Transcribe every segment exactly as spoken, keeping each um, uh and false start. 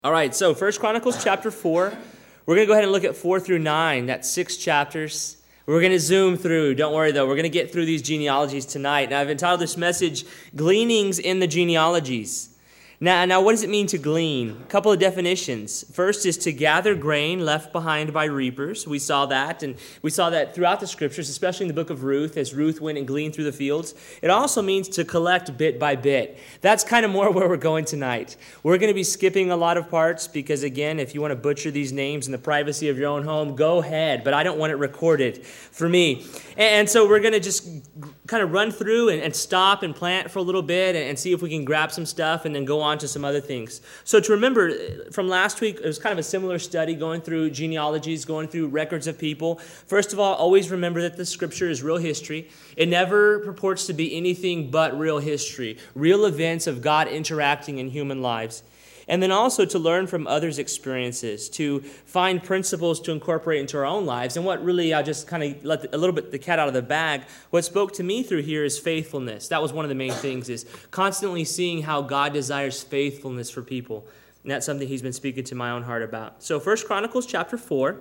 All right, so First Chronicles chapter four. We're going to go ahead and look at four through nine. That's six chapters. We're going to zoom through. Don't worry, though. We're going to get through these genealogies tonight. Now, I've entitled this message, Gleanings in the Genealogies. Now, now, what does it mean to glean? A couple of definitions. First is to gather grain left behind by reapers. We saw that, and we saw that throughout the Scriptures, especially in the book of Ruth, as Ruth went and gleaned through the fields. It also means to collect bit by bit. That's kind of more where we're going tonight. We're going to be skipping a lot of parts because, again, if you want to butcher these names in the privacy of your own home, go ahead, but I don't want it recorded for me. And so we're going to just kind of run through and, and stop and plant for a little bit and, and see if we can grab some stuff and then go on to some other things. So to remember, from last week, it was kind of a similar study going through genealogies, going through records of people. First of all, always remember that the Scripture is real history. It never purports to be anything but real history, real events of God interacting in human lives. And then also to learn from others' experiences, to find principles to incorporate into our own lives. And what really, I just kind of let the, a little bit the cat out of the bag, what spoke to me through here is faithfulness. That was one of the main things, is constantly seeing how God desires faithfulness for people. And that's something he's been speaking to my own heart about. So First Chronicles chapter four.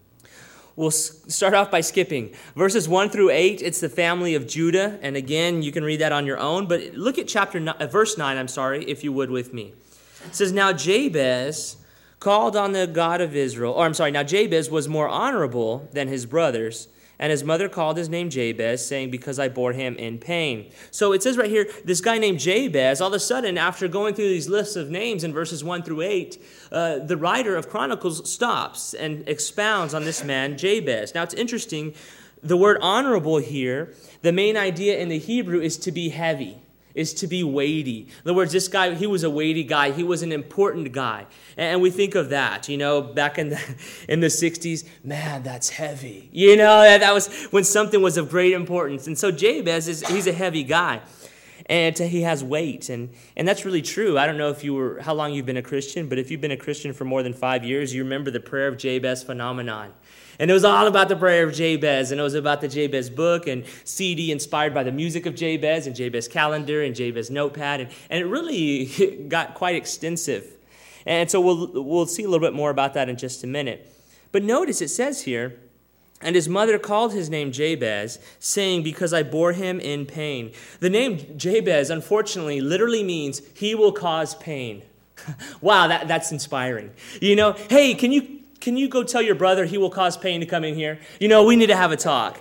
We'll start off by skipping. Verses one through eight, it's the family of Judah. And again, you can read that on your own. But look at chapter nine, verse nine, I'm sorry, if you would with me. It says, now Jabez called on the God of Israel, or I'm sorry, now Jabez was more honorable than his brothers, and his mother called his name Jabez, saying, because I bore him in pain. So it says right here, this guy named Jabez, all of a sudden, after going through these lists of names in verses one through eight, uh, the writer of Chronicles stops and expounds on this man, Jabez. Now it's interesting, the word honorable here, the main idea in the Hebrew is to be heavy, is to be weighty. In other words, this guy, he was a weighty guy. He was an important guy. And we think of that, you know, back in the in the sixties, man, that's heavy. You know, that, that was when something was of great importance. And so Jabez, is he's a heavy guy. And he has weight. And, and that's really true. I don't know if you were how long you've been a Christian, but if you've been a Christian for more than five years, you remember the prayer of Jabez phenomenon. And it was all about the prayer of Jabez, and it was about the Jabez book and C D inspired by the music of Jabez and Jabez calendar and Jabez notepad, and, and it really got quite extensive. And so we'll we'll see a little bit more about that in just a minute. But notice it says here, and his mother called his name Jabez, saying, because I bore him in pain. The name Jabez, unfortunately, literally means he will cause pain. Wow, that, that's inspiring. You know, hey, can you Can you go tell your brother he will cause pain to come in here? You know, we need to have a talk.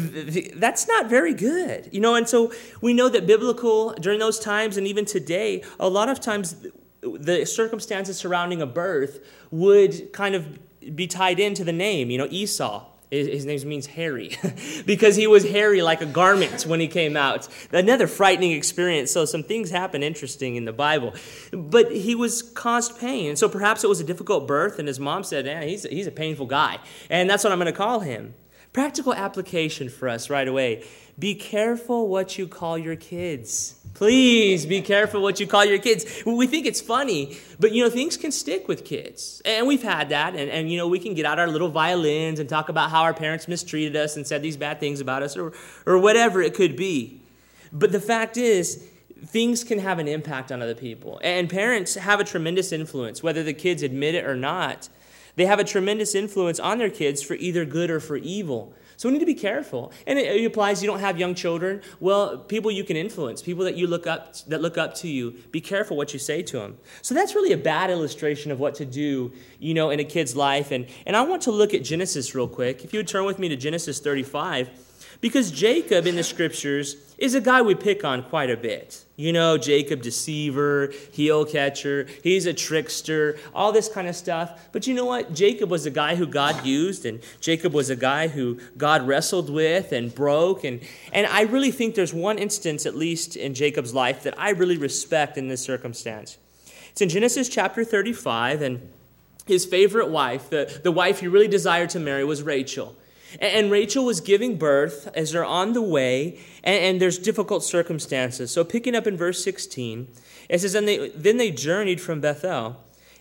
That's not very good. You know, and so we know that biblical, during those times and even today, a lot of times the circumstances surrounding a birth would kind of be tied into the name. You know, Esau. His name means hairy because he was hairy like a garment when he came out. Another frightening experience. So some things happen interesting in the Bible. But he was caused pain. And so perhaps it was a difficult birth, and his mom said, eh, he's, he's a painful guy. And that's what I'm going to call him. Practical application for us right away. Be careful what you call your kids. Please be careful what you call your kids. We think it's funny, but, you know, things can stick with kids. And we've had that. And, and, you know, we can get out our little violins and talk about how our parents mistreated us and said these bad things about us or, or whatever it could be. But the fact is, things can have an impact on other people. And parents have a tremendous influence, whether the kids admit it or not. They have a tremendous influence on their kids for either good or for evil. So we need to be careful. And it, it applies, you don't have young children. Well, people you can influence, people that you look up that look up to you, be careful what you say to them. So that's really a bad illustration of what to do, you know, in a kid's life. And, and I want to look at Genesis real quick. If you would turn with me to Genesis thirty-five, because Jacob in the Scriptures is a guy we pick on quite a bit. You know, Jacob, deceiver, heel catcher, he's a trickster, all this kind of stuff. But you know what? Jacob was a guy who God used, and Jacob was a guy who God wrestled with and broke. And, and I really think there's one instance, at least in Jacob's life, that I really respect in this circumstance. It's in Genesis chapter thirty-five, and his favorite wife, the, the wife he really desired to marry, was Rachel. And Rachel was giving birth as they're on the way, and, and there's difficult circumstances. So picking up in verse sixteen, it says, and they, then they journeyed from Bethel,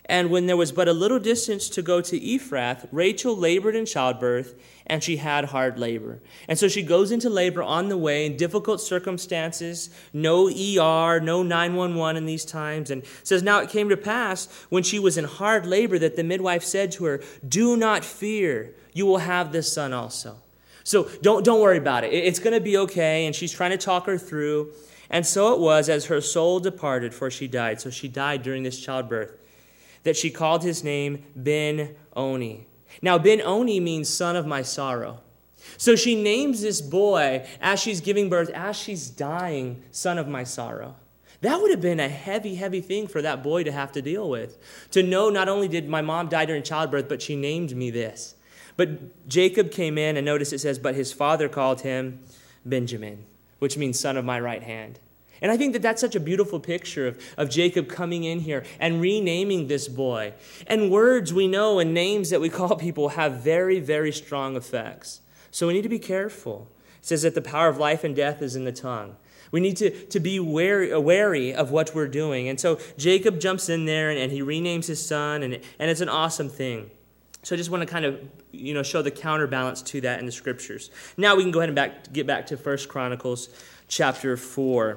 And when there was but a little distance to go to Ephrath, Rachel labored in childbirth, and she had hard labor. And so she goes into labor on the way in difficult circumstances, no E R, no nine one one in these times. And it says, now it came to pass when she was in hard labor that the midwife said to her, do not fear, you will have this son also. So don't, don't worry about it. It's going to be okay. And she's trying to talk her through. And so it was as her soul departed, for she died. So she died during this childbirth, that she called his name Ben-Oni. Now, Ben-Oni means son of my sorrow. So she names this boy as she's giving birth, as she's dying, son of my sorrow. That would have been a heavy, heavy thing for that boy to have to deal with. To know not only did my mom die during childbirth, but she named me this. But Jacob came in, and notice it says, but his father called him Benjamin, which means son of my right hand. And I think that that's such a beautiful picture of, of Jacob coming in here and renaming this boy. And words we know and names that we call people have very, very strong effects. So we need to be careful. It says that the power of life and death is in the tongue. We need to, to be wary, wary of what we're doing. And so Jacob jumps in there and, and he renames his son, and, and it's an awesome thing. So I just want to kind of, you know, show the counterbalance to that in the scriptures. Now we can go ahead and back, get back to First Chronicles chapter four.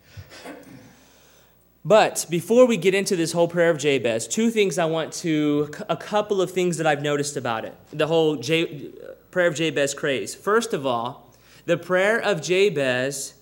But before we get into this whole prayer of Jabez, two things I want to, a couple of things that I've noticed about it, the whole J, prayer of Jabez craze. First of all, the prayer of Jabez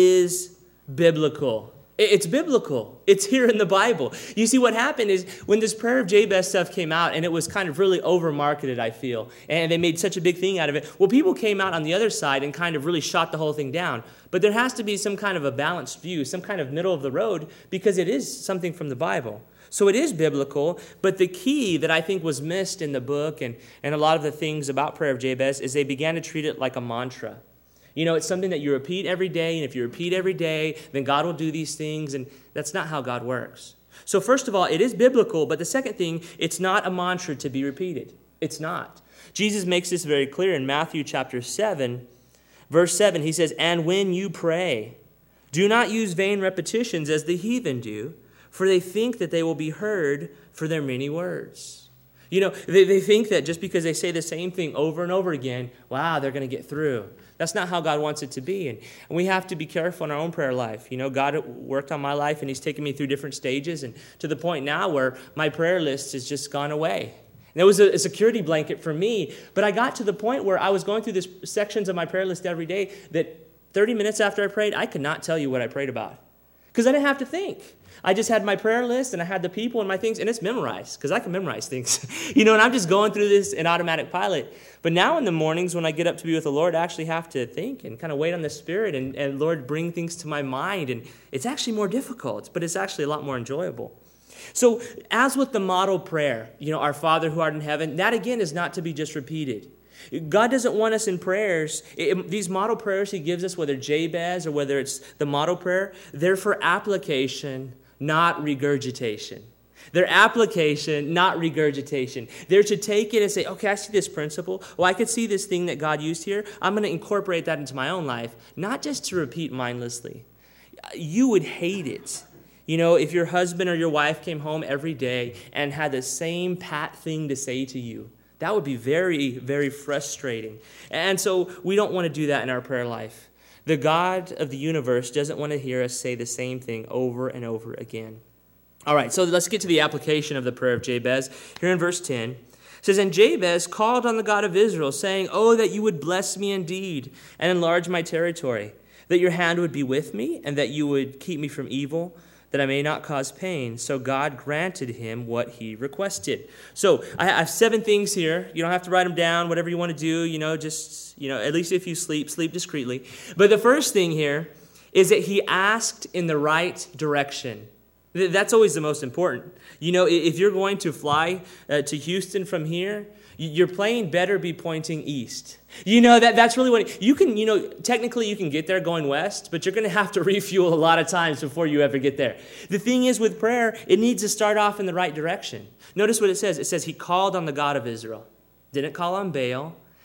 is biblical. It's biblical. It's here in the Bible. You see, what happened is when this prayer of Jabez stuff came out, and it was kind of really over-marketed, I feel, and they made such a big thing out of it, well, people came out on the other side and kind of really shot the whole thing down. But there has to be some kind of a balanced view, some kind of middle of the road, because it is something from the Bible. So it is biblical, but the key that I think was missed in the book and, and a lot of the things about prayer of Jabez is they began to treat it like a mantra. You know, it's something that you repeat every day, and if you repeat every day, then God will do these things, and that's not how God works. So first of all, it is biblical, but the second thing, it's not a mantra to be repeated. It's not. Jesus makes this very clear in Matthew chapter seven, verse seven. He says, and when you pray, do not use vain repetitions as the heathen do, for they think that they will be heard for their many words. You know, they, they think that just because they say the same thing over and over again, wow, they're going to get through. That's not how God wants it to be. And, and we have to be careful in our own prayer life. You know, God worked on my life, and he's taken me through different stages, and to the point now where my prayer list has just gone away. And it was a, a security blanket for me, but I got to the point where I was going through these sections of my prayer list every day that thirty minutes after I prayed, I could not tell you what I prayed about because I didn't have to think. I just had my prayer list, and I had the people and my things, and it's memorized because I can memorize things. You know, and I'm just going through this in automatic pilot. But now in the mornings when I get up to be with the Lord, I actually have to think and kind of wait on the Spirit and, and Lord, bring things to my mind. And it's actually more difficult, but it's actually a lot more enjoyable. So as with the model prayer, you know, our Father who art in heaven, that again is not to be just repeated. God doesn't want us in prayers. It, these model prayers he gives us, whether Jabez or whether it's the model prayer, they're for application, not regurgitation. They're application, not regurgitation. They're to take it and say, okay, I see this principle. Well, I could see this thing that God used here. I'm going to incorporate that into my own life, not just to repeat mindlessly. You would hate it. You know, if your husband or your wife came home every day and had the same pat thing to say to you, that would be very, very frustrating. And so we don't want to do that in our prayer life. The God of the universe doesn't want to hear us say the same thing over and over again. All right, so let's get to the application of the prayer of Jabez. Here in verse ten, it says, and Jabez called on the God of Israel, saying, oh, that you would bless me indeed and enlarge my territory, that your hand would be with me and that you would keep me from evil, that I may not cause pain. So God granted him what he requested. So I have seven things here. You don't have to write them down, whatever you want to do, you know, just, you know, at least if you sleep, sleep discreetly. But the first thing here is that he asked in the right direction. That's always the most important. You know, if you're going to fly uh, to Houston from here, your plane better be pointing east. You know, that that's really what, it, you can, you know, technically you can get there going west, but you're going to have to refuel a lot of times before you ever get there. The thing is with prayer, it needs to start off in the right direction. Notice what it says. It says he called on the God of Israel. Didn't call on Baal.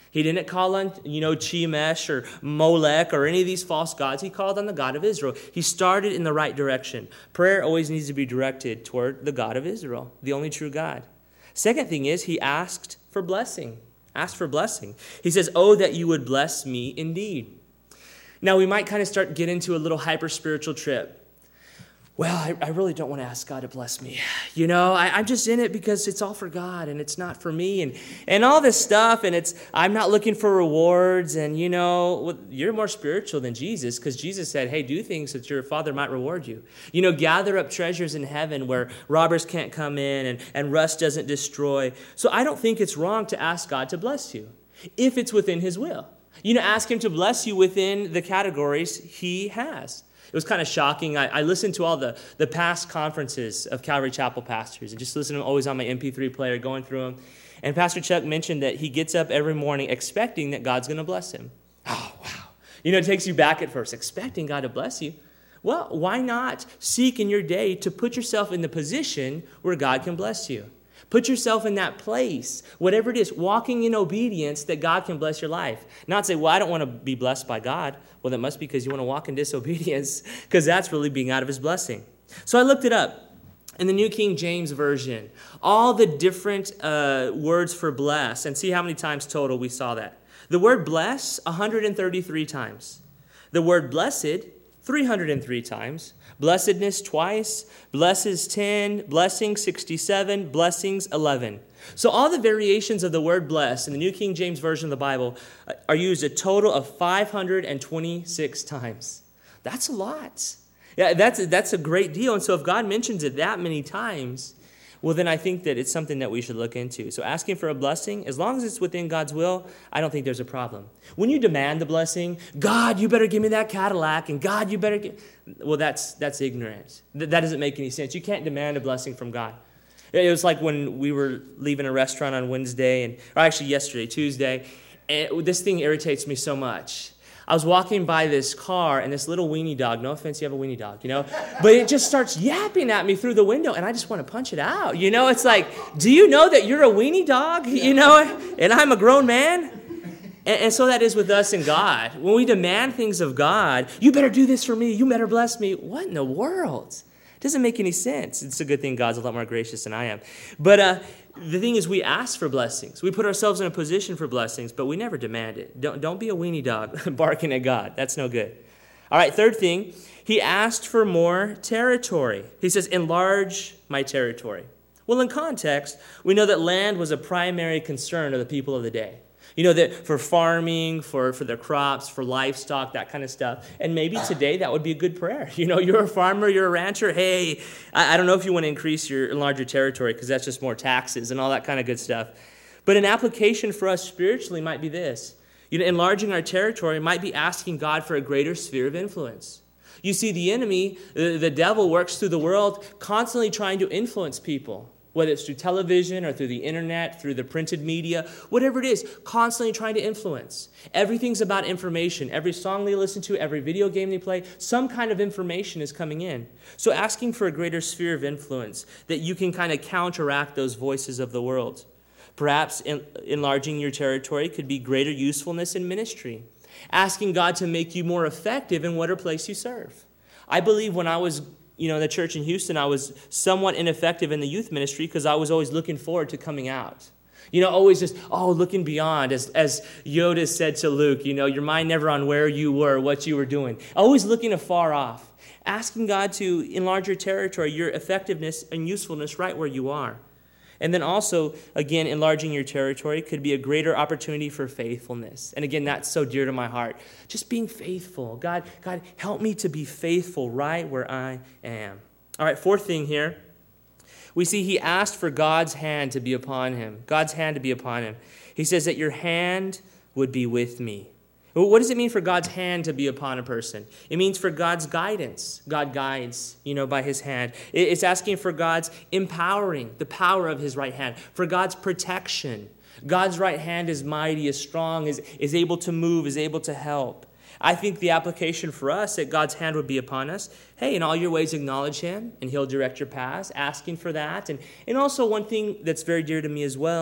He didn't call on, you know, Chemesh or Molech or any of these false gods. He called on the God of Israel. He started in the right direction. Prayer always needs to be directed toward the God of Israel, the only true God. Second thing is he asked for blessing. Asked for blessing. He says, oh, that you would bless me indeed. Now, we might kind of start getting into a little hyper-spiritual trip. Well, I, I really don't want to ask God to bless me. You know, I, I'm just in it because it's all for God and it's not for me and, and all this stuff. And it's I'm not looking for rewards. And, you know, well, you're more spiritual than Jesus because Jesus said, hey, do things that your Father might reward you. You know, gather up treasures in heaven where robbers can't come in and, and rust doesn't destroy. So I don't think it's wrong to ask God to bless you if it's within his will. You know, ask him to bless you within the categories he has. It was kind of shocking. I, I listened to all the, the past conferences of Calvary Chapel pastors and just listened to them always on my M P three player, going through them. And Pastor Chuck mentioned that he gets up every morning expecting that God's going to bless him. Oh, wow. You know, it takes you back at first, expecting God to bless you. Well, why not seek in your day to put yourself in the position where God can bless you? Put yourself in that place, whatever it is, walking in obedience that God can bless your life. Not say, well, I don't want to be blessed by God. Well, that must be because you want to walk in disobedience, because that's really being out of his blessing. So I looked it up in the New King James Version, all the different uh, words for bless, and see how many times total we saw that. The word bless, one hundred thirty-three times. The word blessed, three hundred three times. Blessedness twice, blesses ten, blessing sixty-seven, blessings eleven. So all the variations of the word bless in the New King James Version of the Bible are used a total of five hundred twenty-six times. That's a lot. Yeah, that's, that's a great deal. And so if God mentions it that many times, well, then I think that it's something that we should look into. So asking for a blessing, as long as it's within God's will, I don't think there's a problem. When you demand the blessing, God, you better give me that Cadillac, and God, you better give... Well, that's that's ignorant. That doesn't make any sense. You can't demand a blessing from God. It was like when we were leaving a restaurant on Wednesday, and or actually yesterday, Tuesday, and this thing irritates me so much. I was walking by this car, and this little weenie dog, no offense, you have a weenie dog, you know, but it just starts yapping at me through the window, and I just want to punch it out. You know, it's like, do you know that you're a weenie dog, you know, and I'm a grown man? And, and so that is with us and God. When we demand things of God, you better do this for me, you better bless me. What in the world? It doesn't make any sense. It's a good thing God's a lot more gracious than I am. But uh, the thing is, we ask for blessings. We put ourselves in a position for blessings, but we never demand it. Don't, don't be a weenie dog barking at God. That's no good. All right, third thing, he asked for more territory. He says, enlarge my territory. Well, in context, we know that land was a primary concern of the people of the day. You know, that for farming, for, for their crops, for livestock, that kind of stuff. And maybe today that would be a good prayer. You know, you're a farmer, you're a rancher. Hey, I, I don't know if you want to increase your, enlarge your territory because that's just more taxes and all that kind of good stuff. But an application for us spiritually might be this. You know, enlarging our territory might be asking God for a greater sphere of influence. You see, the enemy, the, the devil, works through the world constantly trying to influence people. Whether it's through television or through the internet, through the printed media, whatever it is, constantly trying to influence. Everything's about information. Every song they listen to, every video game they play, some kind of information is coming in. So asking for a greater sphere of influence that you can kind of counteract those voices of the world. Perhaps en- enlarging your territory could be greater usefulness in ministry. Asking God to make you more effective in whatever place you serve. I believe when I was You know, in the church in Houston, I was somewhat ineffective in the youth ministry because I was always looking forward to coming out. You know, always just, oh, looking beyond. As, as Yoda said to Luke, you know, your mind never on where you were, what you were doing. Always looking afar off. Asking God to enlarge your territory, your effectiveness and usefulness right where you are. And then also, again, enlarging your territory could be a greater opportunity for faithfulness. And again, that's so dear to my heart. Just being faithful. God, God, help me to be faithful right where I am. All right, fourth thing here. We see he asked for God's hand to be upon him. God's hand to be upon him. He says that your hand would be with me. What does it mean for God's hand to be upon a person? It means for God's guidance. God guides, you know, by his hand. It's asking for God's empowering, the power of his right hand, for God's protection. God's right hand is mighty, is strong, is, is able to move, is able to help. I think the application for us that God's hand would be upon us, hey, in all your ways acknowledge him, and he'll direct your paths, asking for that. And, and also one thing that's very dear to me as well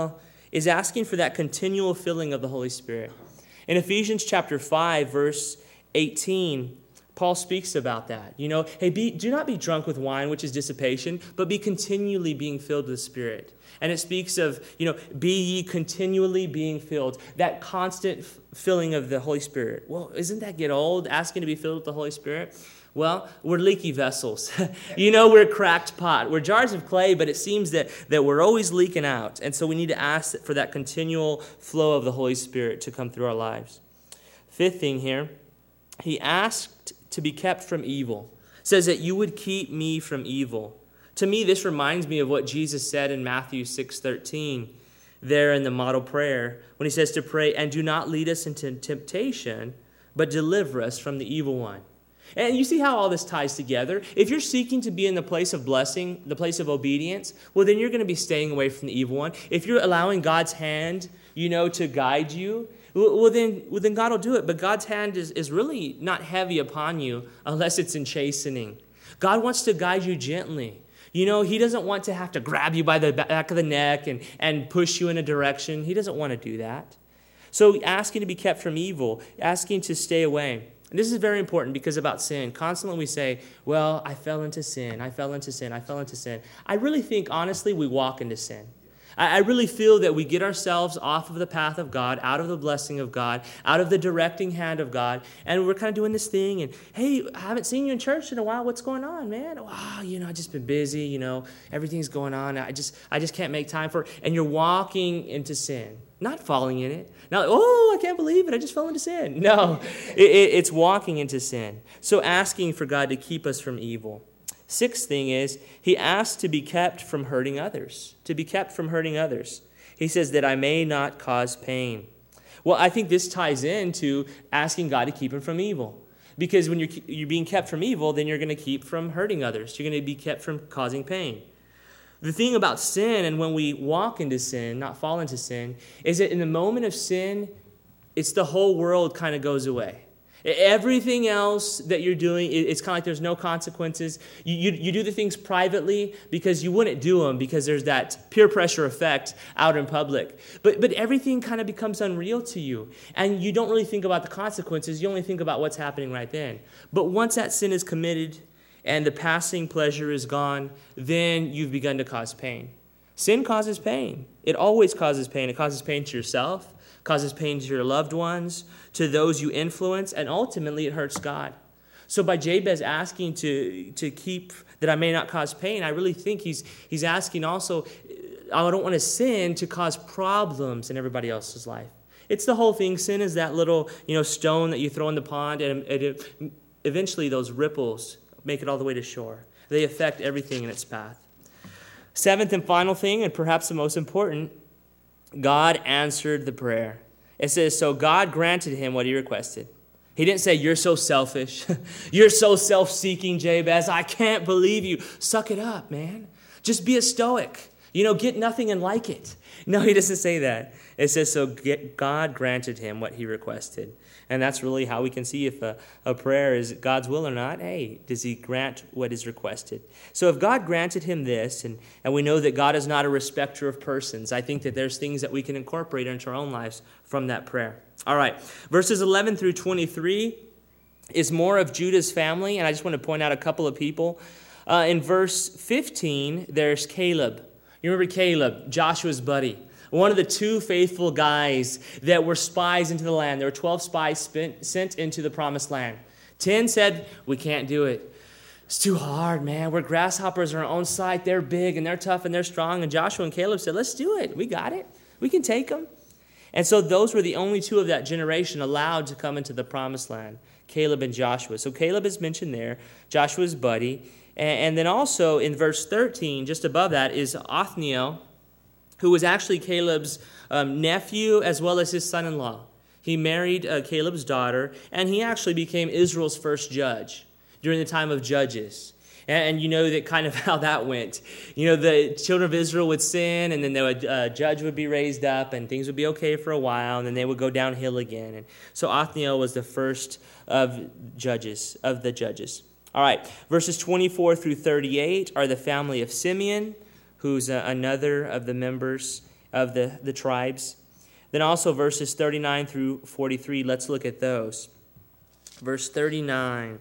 is asking for that continual filling of the Holy Spirit. In Ephesians chapter five, verse eighteen, Paul speaks about that. You know, hey, be, do not be drunk with wine, which is dissipation, but be continually being filled with the Spirit. And it speaks of, you know, be ye continually being filled, that constant f- filling of the Holy Spirit. Well, isn't that get old, asking to be filled with the Holy Spirit? Well, we're leaky vessels. You know, we're a cracked pot. We're jars of clay, but it seems that, that we're always leaking out. And so we need to ask for that continual flow of the Holy Spirit to come through our lives. Fifth thing here, he asked to be kept from evil. It says that you would keep me from evil. To me, this reminds me of what Jesus said in Matthew six thirteen, there in the model prayer, when he says to pray, and do not lead us into temptation, but deliver us from the evil one. And you see how all this ties together? If you're seeking to be in the place of blessing, the place of obedience, well, then you're going to be staying away from the evil one. If you're allowing God's hand, you know, to guide you, well, then, well, then God will do it. But God's hand is, is really not heavy upon you unless it's in chastening. God wants to guide you gently. You know, he doesn't want to have to grab you by the back of the neck and, and push you in a direction. He doesn't want to do that. So asking to be kept from evil, asking to stay away. And this is very important because about sin, constantly we say, well, I fell into sin, I fell into sin, I fell into sin. I really think, honestly, we walk into sin. I, I really feel that we get ourselves off of the path of God, out of the blessing of God, out of the directing hand of God, and we're kind of doing this thing, and, hey, I haven't seen you in church in a while, what's going on, man? Wow, you know, I've just been busy, you know, everything's going on, I just, I just can't make time for it. And you're walking into sin. Not falling in it. Not, oh, I can't believe it. I just fell into sin. No, it, it, it's walking into sin. So asking for God to keep us from evil. Sixth thing is, he asked to be kept from hurting others. To be kept from hurting others. He says that I may not cause pain. Well, I think this ties into asking God to keep him from evil. Because when you're, you're being kept from evil, then you're going to keep from hurting others. You're going to be kept from causing pain. The thing about sin, and when we walk into sin, not fall into sin, is that in the moment of sin, it's the whole world kind of goes away. Everything else that you're doing, it's kind of like there's no consequences. You, you, you do the things privately because you wouldn't do them because there's that peer pressure effect out in public. But, but everything kind of becomes unreal to you. And you don't really think about the consequences. You only think about what's happening right then. But once that sin is committed, and the passing pleasure is gone, then you've begun to cause pain. Sin causes pain. It always causes pain. It causes pain to yourself, causes pain to your loved ones, to those you influence, and ultimately it hurts God. So by Jabez asking to, to keep, that I may not cause pain, I really think he's, he's asking also, I don't want to sin to cause problems in everybody else's life. It's the whole thing. Sin is that little, you know, stone that you throw in the pond, and it, it, eventually those ripples make it all the way to shore. They affect everything in its path. Seventh and final thing, and perhaps the most important, God answered the prayer. It says, so God granted him what he requested. He didn't say, you're so selfish. You're so self-seeking, Jabez. I can't believe you. Suck it up, man. Just be a stoic. You know, get nothing and like it. No, he doesn't say that. It says, so God granted him what he requested. And that's really how we can see if a, a prayer is God's will or not. Hey, does he grant what is requested? So if God granted him this, and, and we know that God is not a respecter of persons, I think that there's things that we can incorporate into our own lives from that prayer. All right, verses eleven through twenty-three is more of Judah's family, and I just want to point out a couple of people. Uh, in verse fifteen, there's Caleb. You remember Caleb, Joshua's buddy. One of the two faithful guys that were spies into the land. There were twelve spies spent, sent into the promised land. Ten said, we can't do it. It's too hard, man. We're grasshoppers on our own side. They're big and they're tough and they're strong. And Joshua and Caleb said, let's do it. We got it. We can take them. And so those were the only two of that generation allowed to come into the promised land, Caleb and Joshua. So Caleb is mentioned there, Joshua's buddy. And, and then also in verse thirteen, just above that, is Othniel, who was actually Caleb's um, nephew as well as his son-in-law. He married uh, Caleb's daughter, and he actually became Israel's first judge during the time of Judges. And, and you know that kind of how that went. You know, the children of Israel would sin, and then a uh, judge would be raised up, and things would be okay for a while, and then they would go downhill again. And so Othniel was the first of judges, of the judges. All right, verses twenty-four through thirty-eight are the family of Simeon, who's uh, another of the members. of the, the tribes. Then also verses thirty-nine through forty-three, let's look at those. Verse thirty-nine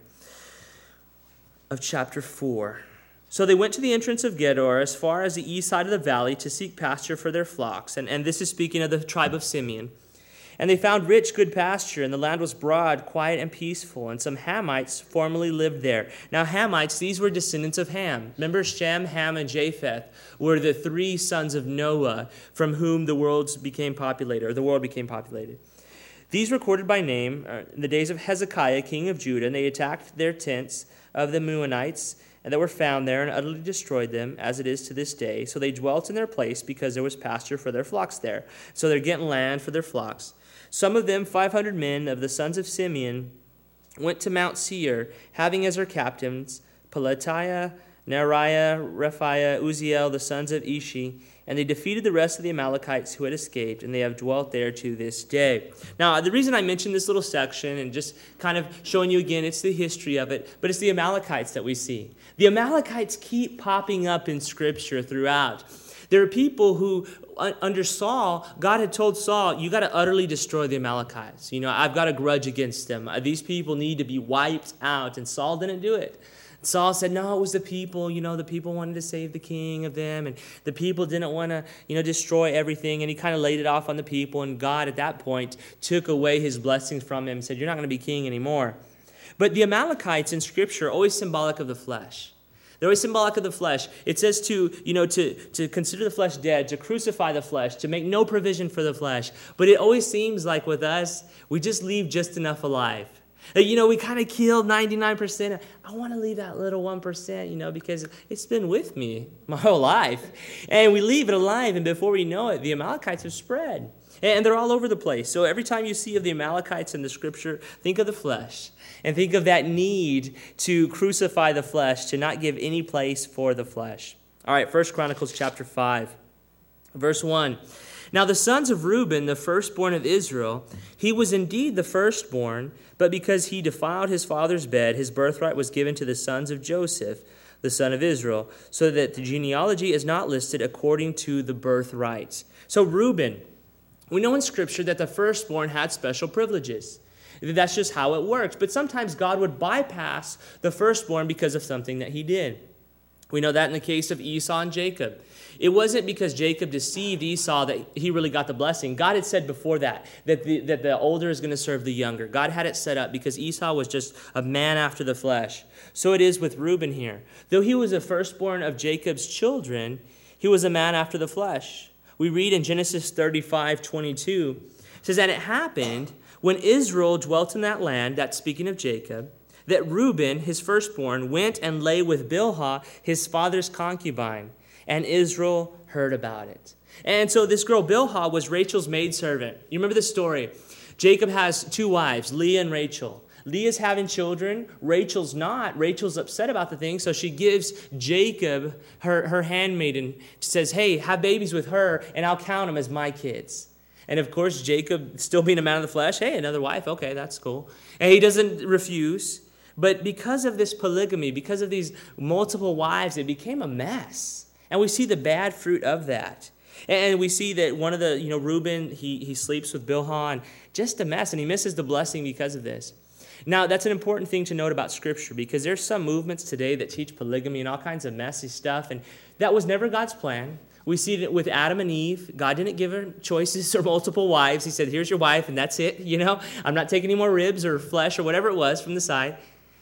of chapter four. So they went to the entrance of Gedor as far as the east side of the valley to seek pasture for their flocks. And, and this is speaking of the tribe of Simeon. And they found rich, good pasture, and the land was broad, quiet, and peaceful. And some Hamites formerly lived there. Now Hamites, these were descendants of Ham. Remember, Shem, Ham, and Japheth were the three sons of Noah from whom the worlds became populated, or the world became populated. These recorded by name in the days of Hezekiah, king of Judah, and they attacked their tents of the Meunites, and that were found there, and utterly destroyed them, as it is to this day. So they dwelt in their place because there was pasture for their flocks there. So they're getting land for their flocks. Some of them, five hundred men of the sons of Simeon, went to Mount Seir, having as their captains Pelatiah, Neriah, Rephaiah, Uzziel, the sons of Ishi, and they defeated the rest of the Amalekites who had escaped, and they have dwelt there to this day. Now, the reason I mentioned this little section and just kind of showing you again, it's the history of it, but it's the Amalekites that we see. The Amalekites keep popping up in Scripture throughout. There are people who, under Saul, God had told Saul, you got to utterly destroy the Amalekites. You know, I've got a grudge against them. These people need to be wiped out, and Saul didn't do it. Saul said, no, it was the people, you know, the people wanted to save the king of them, and the people didn't want to, you know, destroy everything, and he kind of laid it off on the people, and God at that point took away his blessings from him and said, you're not going to be king anymore. But the Amalekites in Scripture are always symbolic of the flesh. They're always symbolic of the flesh. It says to, you know, to, to consider the flesh dead, to crucify the flesh, to make no provision for the flesh. But it always seems like with us, we just leave just enough alive. You know, we kind of killed ninety-nine percent. I want to leave that little one percent, you know, because it's been with me my whole life. And we leave it alive, and before we know it, the Amalekites have spread. And they're all over the place. So every time you see of the Amalekites in the Scripture, think of the flesh. And think of that need to crucify the flesh, to not give any place for the flesh. All right, First Chronicles chapter five, verse one. Now the sons of Reuben, the firstborn of Israel, he was indeed the firstborn, but because he defiled his father's bed, his birthright was given to the sons of Joseph, the son of Israel, so that the genealogy is not listed according to the birthright. So Reuben, we know in Scripture that the firstborn had special privileges. That's just how it works. But sometimes God would bypass the firstborn because of something that he did. We know that in the case of Esau and Jacob. It wasn't because Jacob deceived Esau that he really got the blessing. God had said before that, that the, that the older is going to serve the younger. God had it set up because Esau was just a man after the flesh. So it is with Reuben here. Though he was the firstborn of Jacob's children, he was a man after the flesh. We read in Genesis thirty-five twenty-two, it says, and it happened when Israel dwelt in that land, that's speaking of Jacob, that Reuben, his firstborn, went and lay with Bilhah, his father's concubine, and Israel heard about it. And so this girl, Bilhah, was Rachel's maidservant. You remember the story? Jacob has two wives, Leah and Rachel. Leah's having children. Rachel's not. Rachel's upset about the thing, so she gives Jacob her, her handmaiden. She says, hey, have babies with her, and I'll count them as my kids. And of course, Jacob, still being a man of the flesh, hey, another wife, okay, that's cool. And he doesn't refuse. But because of this polygamy, because of these multiple wives, it became a mess. And we see the bad fruit of that. And we see that one of the, you know, Reuben, he, he sleeps with Bilhah, and just a mess, and he misses the blessing because of this. Now, that's an important thing to note about Scripture, because there's some movements today that teach polygamy and all kinds of messy stuff, and that was never God's plan. We see that with Adam and Eve, God didn't give her choices or multiple wives. He said, here's your wife, and that's it. You know, I'm not taking any more ribs or flesh or whatever it was from the side.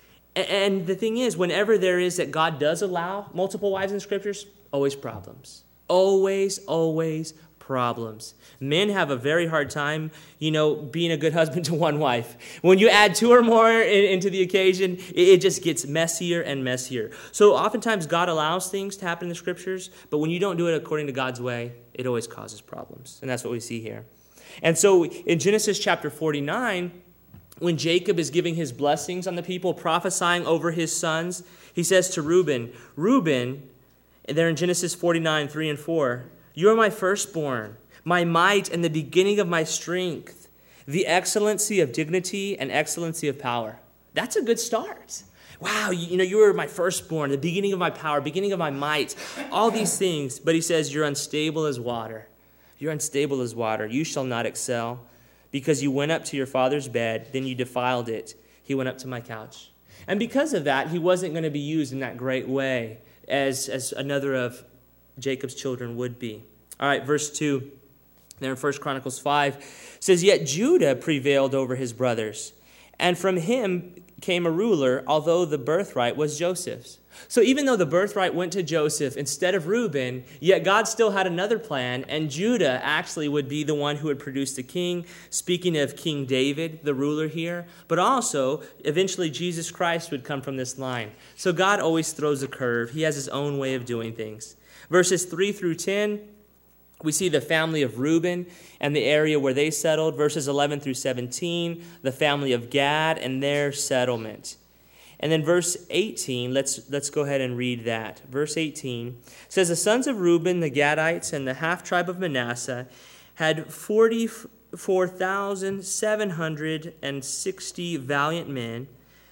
And the thing is, whenever there is that God does allow multiple wives in Scriptures, always problems. Always, always problems. Men have a very hard time, you know, being a good husband to one wife. When you add two or more in, into the occasion, it, it just gets messier and messier. So oftentimes God allows things to happen in the Scriptures, but when you don't do it according to God's way, it always causes problems. And that's what we see here. And so in Genesis chapter forty-nine, when Jacob is giving his blessings on the people, prophesying over his sons, he says to Reuben, Reuben, there in Genesis forty-nine, three and four, you are my firstborn, my might and the beginning of my strength, the excellency of dignity and excellency of power. That's a good start. Wow, you, you know, you were my firstborn, the beginning of my power, beginning of my might, all these things. But he says, you're unstable as water. You're unstable as water. You shall not excel. Because you went up to your father's bed, then you defiled it. He went up to my couch. And because of that, he wasn't going to be used in that great way as, as another of Jacob's children would be. All right, verse two, there in First Chronicles five, says, Yet Judah prevailed over his brothers, and from him came a ruler, although the birthright was Joseph's. So even though the birthright went to Joseph instead of Reuben, yet God still had another plan, and Judah actually would be the one who would produce the king. Speaking of King David, the ruler here, but also eventually Jesus Christ would come from this line. So God always throws a curve. He has his own way of doing things. Verses three through ten, we see the family of Reuben and the area where they settled. Verses eleven through seventeen, the family of Gad and their settlement. And then verse eighteen, let's let's go ahead and read that. Verse eighteen says, The sons of Reuben, the Gadites, and the half-tribe of Manasseh had forty-four thousand seven hundred sixty valiant men,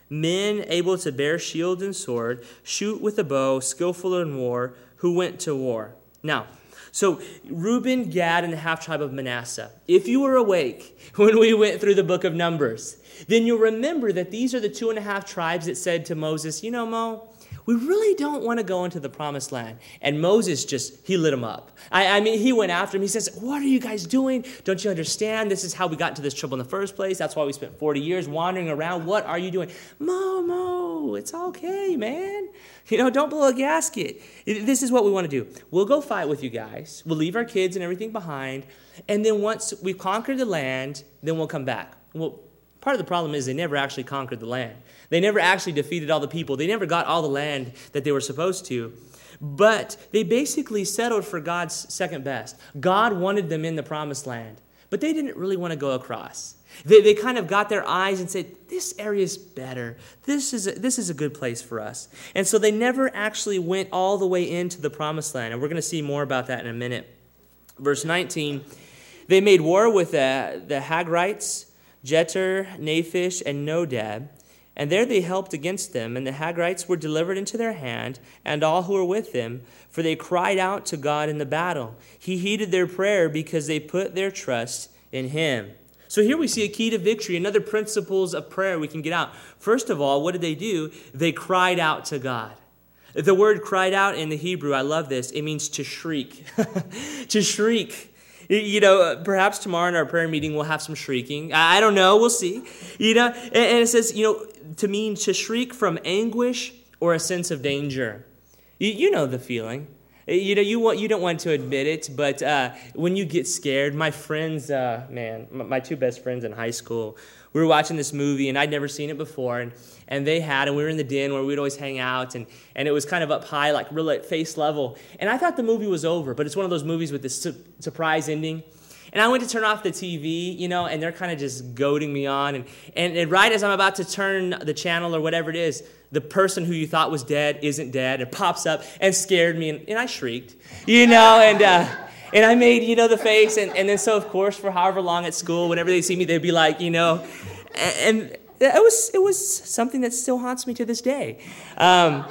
men able to bear shield and sword, shoot with a bow, skillful in war, who went to war. Now, so Reuben, Gad, and the half-tribe of Manasseh. If you were awake when we went through the book of Numbers, then you'll remember that these are the two and a half tribes that said to Moses, you know, Mo, we really don't want to go into the promised land. And Moses just, he lit them up. I, I mean, he went after him. He says, what are you guys doing? Don't you understand? This is how we got into this trouble in the first place. That's why we spent forty years wandering around. What are you doing? Mo, Mo, it's okay, man. You know, don't blow a gasket. This is what we want to do. We'll go fight with you guys. We'll leave our kids and everything behind. And then once we've conquered the land, then we'll come back. Well, part of the problem is they never actually conquered the land. They never actually defeated all the people. They never got all the land that they were supposed to. But they basically settled for God's second best. God wanted them in the promised land, but they didn't really want to go across. They, they kind of got their eyes and said, this area is better. This is, a, this is a good place for us. And so they never actually went all the way into the promised land. And we're going to see more about that in a minute. Verse nineteen, they made war with the, the Hagrites, Jeter, Naphish, and Nodab, and there they helped against them, and the Hagrites were delivered into their hand, and all who were with them, for they cried out to God in the battle. He heeded their prayer because they put their trust in him. So here we see a key to victory, another principles of prayer we can get out. First of all, what did they do? They cried out to God. The word cried out in the Hebrew, I love this, it means to shriek. To shriek. You know, perhaps tomorrow in our prayer meeting we'll have some shrieking. I don't know. We'll see. You know, and it says, you know, to mean to shriek from anguish or a sense of danger. You, you know the feeling. You know, you want you don't want to admit it, but uh, when you get scared, my friends, uh, man, my two best friends in high school, we were watching this movie, and I'd never seen it before, and, and they had, and we were in the den where we'd always hang out, and, and it was kind of up high, like really at face level, and I thought the movie was over, but it's one of those movies with this su- surprise ending, and I went to turn off the T V, you know, and they're kind of just goading me on, and, and, and right as I'm about to turn the channel or whatever it is, the person who you thought was dead isn't dead, and pops up and scared me, and, and I shrieked, you know, and... Uh, And I made, you know, the face, and, and then so, of course, for however long at school, whenever they see me, they'd be like, you know, and, and it was it was something that still haunts me to this day. Um,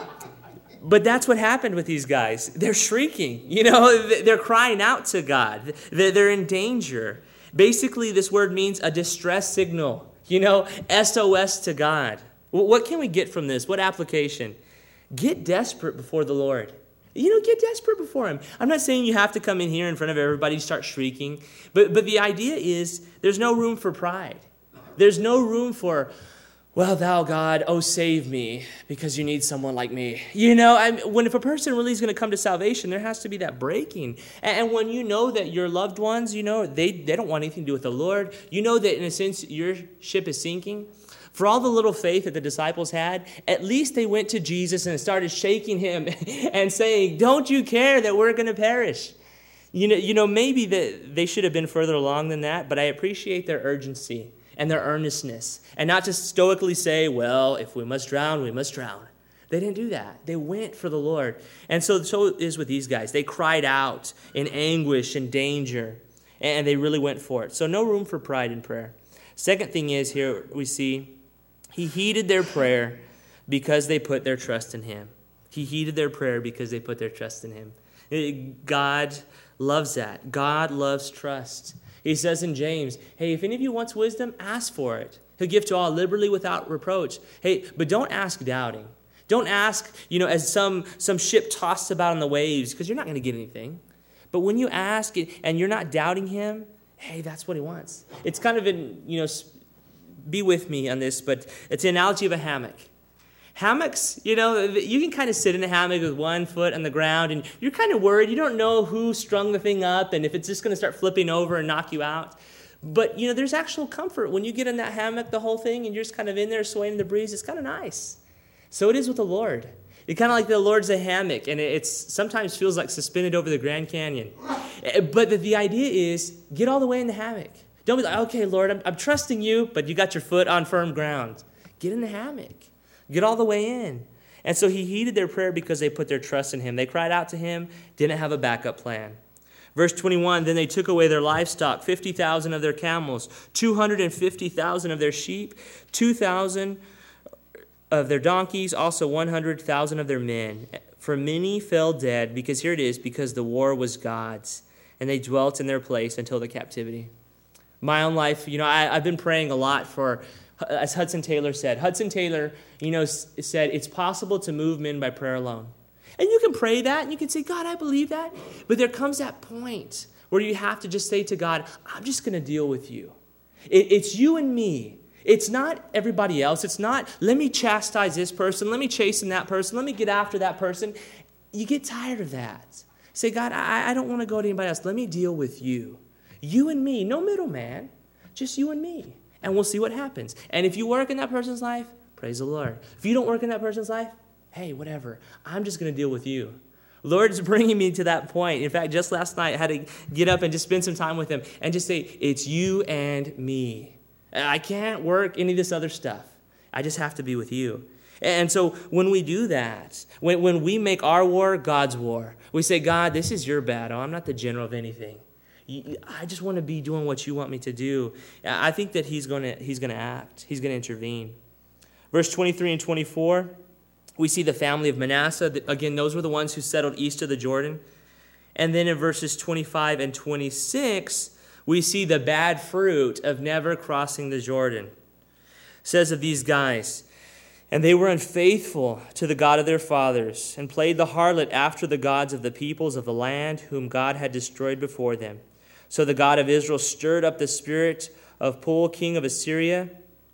but that's what happened with these guys. They're shrieking, you know, they're crying out to God. They're, they're in danger. Basically, this word means a distress signal, you know, S O S to God. What can we get from this? What application? Get desperate before the Lord. You know, get desperate before him. I'm not saying you have to come in here in front of everybody and start shrieking, but but the idea is there's no room for pride. There's no room for, well, thou God, oh, save me, because you need someone like me. You know, I mean, when if a person really is going to come to salvation, there has to be that breaking. And, and when you know that your loved ones, you know, they, they don't want anything to do with the Lord, you know that in a sense your ship is sinking. For all the little faith that the disciples had, at least they went to Jesus and started shaking him and saying, don't you care that we're going to perish? You know, you know, maybe that they should have been further along than that, but I appreciate their urgency and their earnestness. And not just stoically say, well, if we must drown, we must drown. They didn't do that. They went for the Lord. And so, so it is with these guys. They cried out in anguish and danger, and they really went for it. So no room for pride in prayer. Second thing is here we see, he heeded their prayer because they put their trust in him. He heeded their prayer because they put their trust in him. God loves that. God loves trust. He says in James, hey, if any of you wants wisdom, ask for it. He'll give to all liberally without reproach. Hey, but don't ask doubting. Don't ask, you know, as some, some ship tossed about on the waves, because you're not going to get anything. But when you ask and you're not doubting him, hey, that's what he wants. It's kind of in, you know, be with me on this, but it's the analogy of a hammock. Hammocks, you know, you can kind of sit in a hammock with one foot on the ground, and you're kind of worried. You don't know who strung the thing up and if it's just going to start flipping over and knock you out. But, you know, there's actual comfort when you get in that hammock, the whole thing, and you're just kind of in there swaying in the breeze. It's kind of nice. So it is with the Lord. It's kind of like the Lord's a hammock, and it sometimes feels like suspended over the Grand Canyon. But the, the idea is get all the way in the hammock. Don't be like, okay, Lord, I'm, I'm trusting you, but you got your foot on firm ground. Get in the hammock. Get all the way in. And so he heeded their prayer because they put their trust in him. They cried out to him, didn't have a backup plan. Verse twenty-one, then they took away their livestock, fifty thousand of their camels, two hundred fifty thousand of their sheep, two thousand of their donkeys, also one hundred thousand of their men. For many fell dead, because here it is, because the war was God's, and they dwelt in their place until the captivity. My own life, you know, I, I've been praying a lot for, as Hudson Taylor said. Hudson Taylor, you know, said it's possible to move men by prayer alone. And you can pray that, and you can say, God, I believe that. But there comes that point where you have to just say to God, I'm just going to deal with you. It, it's you and me. It's not everybody else. It's not, let me chastise this person. Let me chasten that person. Let me get after that person. You get tired of that. Say, God, I, I don't want to go to anybody else. Let me deal with you. You and me. No middleman. Just you and me. And we'll see what happens. And if you work in that person's life, praise the Lord. If you don't work in that person's life, hey, whatever. I'm just going to deal with you. Lord's bringing me to that point. In fact, just last night, I had to get up and just spend some time with him and just say, it's you and me. I can't work any of this other stuff. I just have to be with you. And so when we do that, when, when we make our war God's war, we say, God, this is your battle. I'm not the general of anything. I just want to be doing what you want me to do. I think that he's going to he's going to act. He's going to intervene. Verse twenty-three and twenty-four, we see the family of Manasseh. Again, those were the ones who settled east of the Jordan. And then in verses twenty-five and twenty-six, we see the bad fruit of never crossing the Jordan. It says of these guys, and they were unfaithful to the God of their fathers, and played the harlot after the gods of the peoples of the land, whom God had destroyed before them. So the God of Israel stirred up the spirit of Pul, king of Assyria,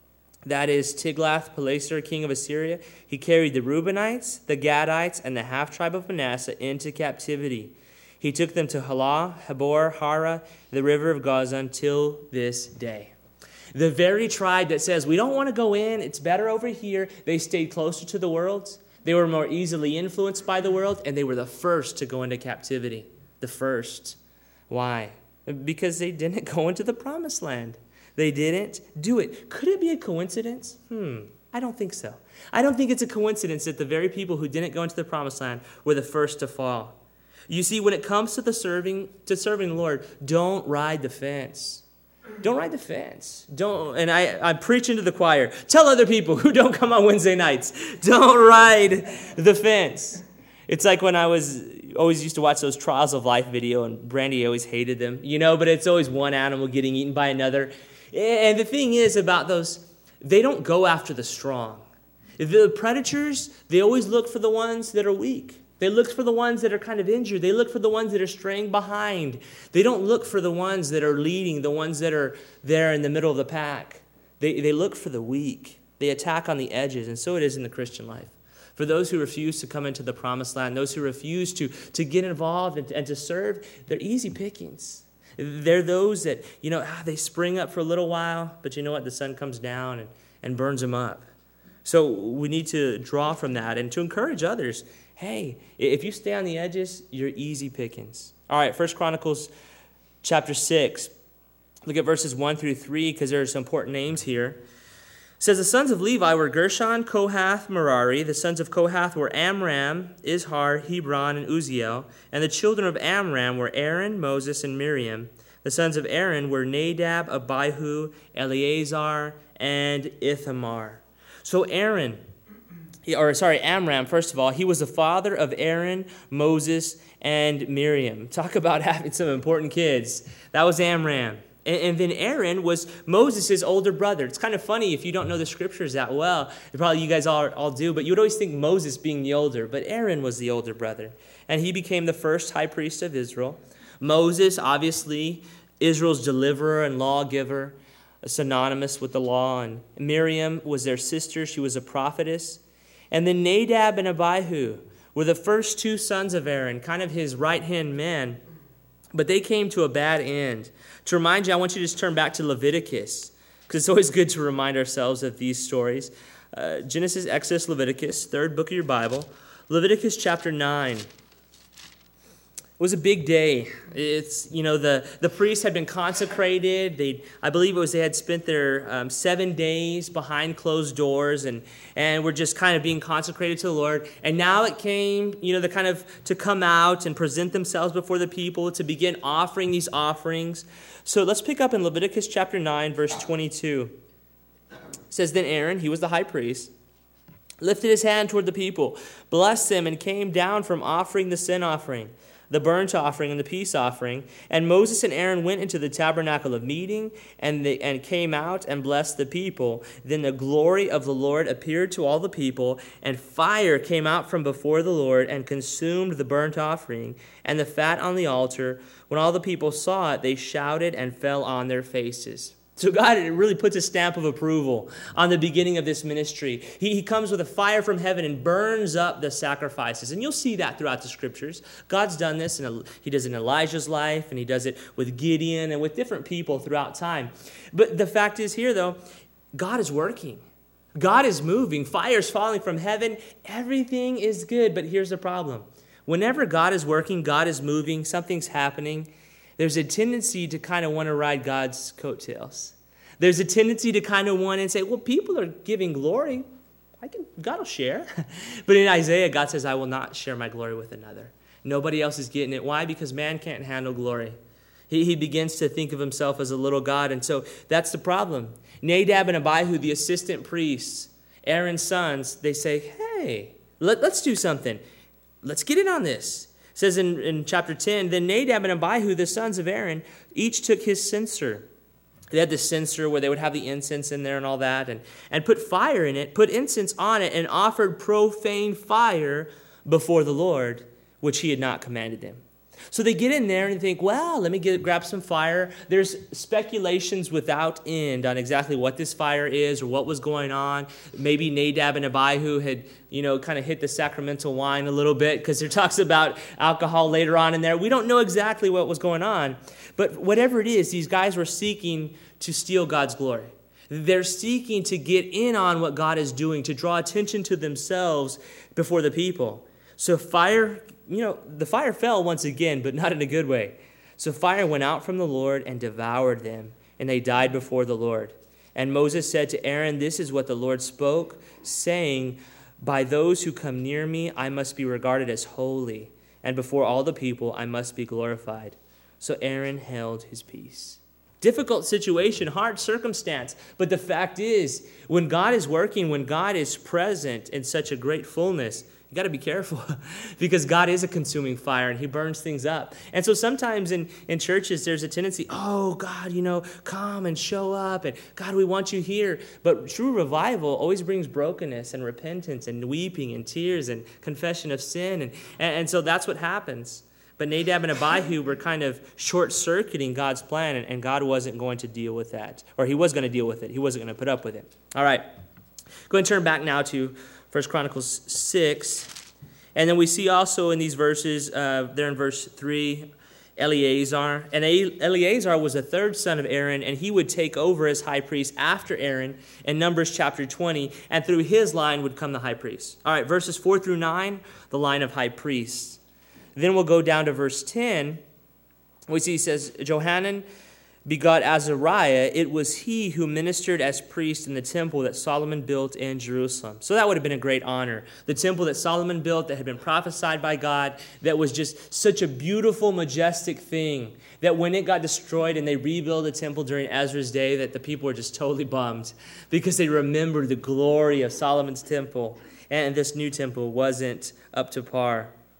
that is Tiglath-Pileser, king of Assyria. He carried the Reubenites, the Gadites, and the half-tribe of Manasseh into captivity. He took them to Halah, Habor, Hara, the river of Gaza, until this day. The very tribe that says, we don't want to go in, it's better over here, they stayed closer to the world. They were more easily influenced by the world, and they were the first to go into captivity. The first. Why? Because they didn't go into the promised land. They didn't do it. Could it be a coincidence? Hmm, I don't think so. I don't think it's a coincidence that the very people who didn't go into the promised land were the first to fall. You see, when it comes to the serving, to serving the Lord, don't ride the fence. Don't ride the fence. Don't, and I, I'm preaching to the choir. Tell other people who don't come on Wednesday nights, don't ride the fence. It's like when I was always used to watch those Trials of Life video, and Brandy always hated them, you know, but it's always one animal getting eaten by another. And the thing is about those, they don't go after the strong. The predators, they always look for the ones that are weak. They look for the ones that are kind of injured. They look for the ones that are straying behind. They don't look for the ones that are leading, the ones that are there in the middle of the pack. They, they look for the weak. They attack on the edges, and so it is in the Christian life. For those who refuse to come into the promised land, those who refuse to, to get involved and, and to serve, they're easy pickings. They're those that, you know, ah, they spring up for a little while, but you know what? The sun comes down and, and burns them up. So we need to draw from that and to encourage others. Hey, if you stay on the edges, you're easy pickings. All right, First Chronicles chapter six. Look at verses one through three because there are some important names here. It says, the sons of Levi were Gershon, Kohath, Merari. The sons of Kohath were Amram, Izhar, Hebron, and Uzziel. And the children of Amram were Aaron, Moses, and Miriam. The sons of Aaron were Nadab, Abihu, Eleazar, and Ithamar. So Aaron, or sorry, Amram, first of all, he was the father of Aaron, Moses, and Miriam. Talk about having some important kids. That was Amram. And, and then Aaron was Moses' older brother. It's kind of funny if you don't know the scriptures that well. Probably you guys all, all do, but you would always think Moses being the older. But Aaron was the older brother. And he became the first high priest of Israel. Moses, obviously, Israel's deliverer and lawgiver, synonymous with the law. And Miriam was their sister. She was a prophetess. And then Nadab and Abihu were the first two sons of Aaron, kind of his right-hand men. But they came to a bad end. To remind you, I want you to just turn back to Leviticus, because it's always good to remind ourselves of these stories. Uh, Genesis, Exodus, Leviticus, third book of your Bible. Leviticus chapter nine. It was a big day. It's, you know, the, the priests had been consecrated. They, I believe it was they had spent their um, seven days behind closed doors and, and were just kind of being consecrated to the Lord. And now it came, you know, the kind of to come out and present themselves before the people, to begin offering these offerings. So let's pick up in Leviticus chapter nine, verse twenty-two. It says, Then Aaron, he was the high priest, lifted his hand toward the people, blessed them, and came down from offering the sin offering, the burnt offering and the peace offering. And Moses and Aaron went into the tabernacle of meeting, and they, and came out and blessed the people. Then the glory of the Lord appeared to all the people, and fire came out from before the Lord and consumed the burnt offering and the fat on the altar. When all the people saw it, they shouted and fell on their faces. So God really puts a stamp of approval on the beginning of this ministry. He, he comes with a fire from heaven and burns up the sacrifices. And you'll see that throughout the scriptures. God's done this, and he does it in Elijah's life, and he does it with Gideon and with different people throughout time. But the fact is here, though, God is working. God is moving. Fire's falling from heaven. Everything is good. But here's the problem. Whenever God is working, God is moving, something's happening, there's a tendency to kind of want to ride God's coattails. There's a tendency to kind of want to say, well, people are giving glory. I can, God will share. But in Isaiah, God says, I will not share my glory with another. Nobody else is getting it. Why? Because man can't handle glory. He, he begins to think of himself as a little God. And so that's the problem. Nadab and Abihu, the assistant priests, Aaron's sons, they say, hey, let, let's do something. Let's get in on this. It says in, in chapter ten, Then Nadab and Abihu, the sons of Aaron, each took his censer. They had the censer where they would have the incense in there and all that, and, and put fire in it, put incense on it, and offered profane fire before the Lord, which he had not commanded them. So they get in there and think, well, let me get grab some fire. There's speculations without end on exactly what this fire is or what was going on. Maybe Nadab and Abihu had, you know, kind of hit the sacramental wine a little bit, because there talks about alcohol later on in there. We don't know exactly what was going on. But whatever it is, these guys were seeking to steal God's glory. They're seeking to get in on what God is doing, to draw attention to themselves before the people. So fire, you know, the fire fell once again, but not in a good way. So fire went out from the Lord and devoured them, and they died before the Lord. And Moses said to Aaron, This is what the Lord spoke, saying, By those who come near me, I must be regarded as holy, and before all the people, I must be glorified. So Aaron held his peace. Difficult situation, hard circumstance. But the fact is, when God is working, when God is present in such a great fullness, you got to be careful, because God is a consuming fire and he burns things up. And so sometimes in, in churches, there's a tendency, oh, God, you know, come and show up, and God, we want you here. But true revival always brings brokenness and repentance and weeping and tears and confession of sin. And, and, and so that's what happens. But Nadab and Abihu were kind of short-circuiting God's plan, and, and God wasn't going to deal with that. Or he was going to deal with it. He wasn't going to put up with it. All right. Go ahead and turn back now to First Chronicles six. And then we see also in these verses, uh, there in verse three, Eleazar. And Eleazar was the third son of Aaron, and he would take over as high priest after Aaron in Numbers chapter twenty. And through his line would come the high priest. All right, verses four through nine, the line of high priests. Then we'll go down to verse ten. We see he says, Johanan begot Azariah. It was he who ministered as priest in the temple that Solomon built in Jerusalem. So that would have been a great honor. The temple that Solomon built that had been prophesied by God, that was just such a beautiful, majestic thing, that when it got destroyed and they rebuilt the temple during Ezra's day, that the people were just totally bummed because they remembered the glory of Solomon's temple, and this new temple wasn't up to par.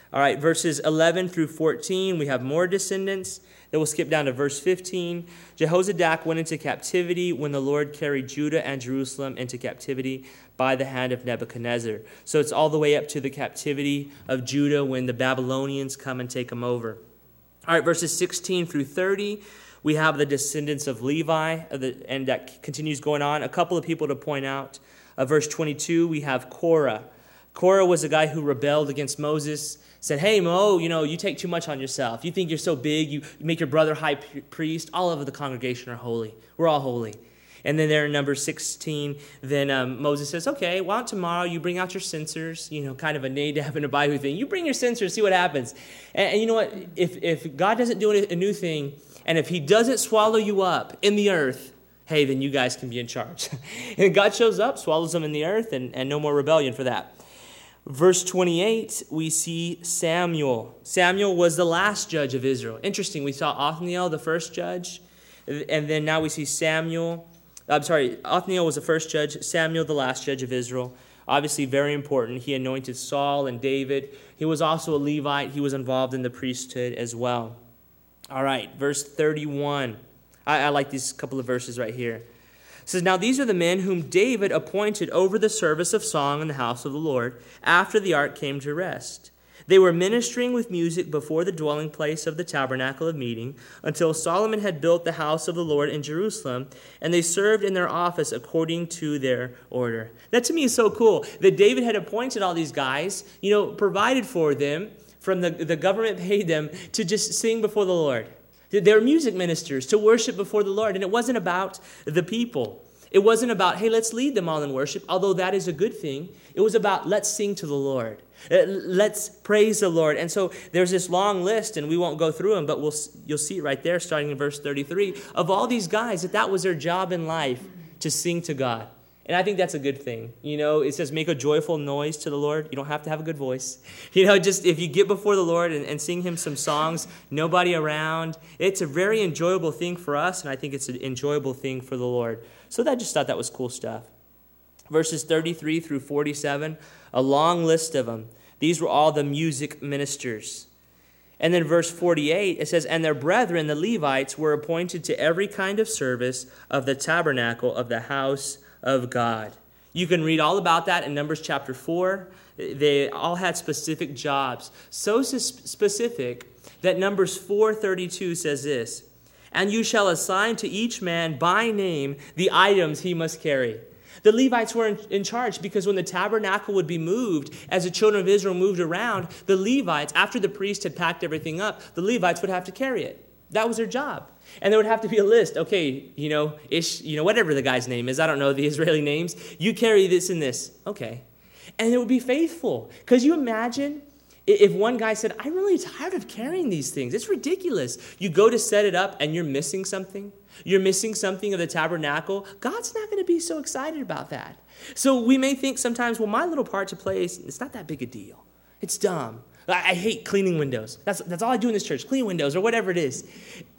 All right, verses eleven through fourteen, we have more descendants. Then we'll skip down to verse fifteen. Jehozadak went into captivity when the Lord carried Judah and Jerusalem into captivity by the hand of Nebuchadnezzar. So it's all the way up to the captivity of Judah when the Babylonians come and take them over. All right, verses sixteen through thirty, we have the descendants of Levi, and that continues going on. A couple of people to point out. Uh, verse twenty-two, we have Korah. Korah was a guy who rebelled against Moses, said, hey, Mo, you know, you take too much on yourself. You think you're so big, you make your brother high priest. All of the congregation are holy. We're all holy. And then there in number sixteen, then um, Moses says, okay, why don't tomorrow you bring out your censers, you know, kind of a Nadab and Abihu thing. You bring your censers, see what happens. And, and you know what? If, if God doesn't do a new thing, and if he doesn't swallow you up in the earth, hey, then you guys can be in charge. And God shows up, swallows them in the earth, and, and no more rebellion for that. Verse twenty-eight, we see Samuel. Samuel was the last judge of Israel. Interesting, we saw Othniel, the first judge, and then now we see Samuel. I'm sorry, Othniel was the first judge, Samuel the last judge of Israel. Obviously very important. He anointed Saul and David. He was also a Levite. He was involved in the priesthood as well. All right, verse thirty-one. I, I like these couple of verses right here. It says, now these are the men whom David appointed over the service of song in the house of the Lord after the ark came to rest. They were ministering with music before the dwelling place of the tabernacle of meeting until Solomon had built the house of the Lord in Jerusalem, and they served in their office according to their order. That to me is so cool that David had appointed all these guys, you know, provided for them, from the, the government paid them to just sing before the Lord. They were music ministers to worship before the Lord. And it wasn't about the people. It wasn't about, hey, let's lead them all in worship, although that is a good thing. It was about, let's sing to the Lord. Let's praise the Lord. And so there's this long list, and we won't go through them, but we'll you'll see it right there, starting in verse thirty-three, of all these guys, that that was their job in life, to sing to God. And I think that's a good thing. You know, it says make a joyful noise to the Lord. You don't have to have a good voice. You know, just if you get before the Lord and, and sing him some songs, nobody around, it's a very enjoyable thing for us, and I think it's an enjoyable thing for the Lord. So I just thought that was cool stuff. Verses thirty-three through forty-seven, a long list of them. These were all the music ministers. And then verse forty-eight, it says, and their brethren, the Levites, were appointed to every kind of service of the tabernacle of the house of God. You can read all about that in Numbers chapter four. They all had specific jobs. So specific that Numbers four thirty-two says this, and you shall assign to each man by name the items he must carry. The Levites were in, in charge because when the tabernacle would be moved, as the children of Israel moved around, the Levites, after the priest had packed everything up, the Levites would have to carry it. That was their job. And there would have to be a list. Okay, you know, Ish, you know, whatever the guy's name is. I don't know the Israeli names. You carry this and this. Okay. And it would be faithful. Because you imagine if one guy said, I'm really tired of carrying these things. It's ridiculous. You go to set it up and you're missing something. You're missing something of the tabernacle. God's not going to be so excited about that. So we may think sometimes, well, my little part to play, is it's not that big a deal. It's dumb. I hate cleaning windows. That's, that's all I do in this church, clean windows or whatever it is.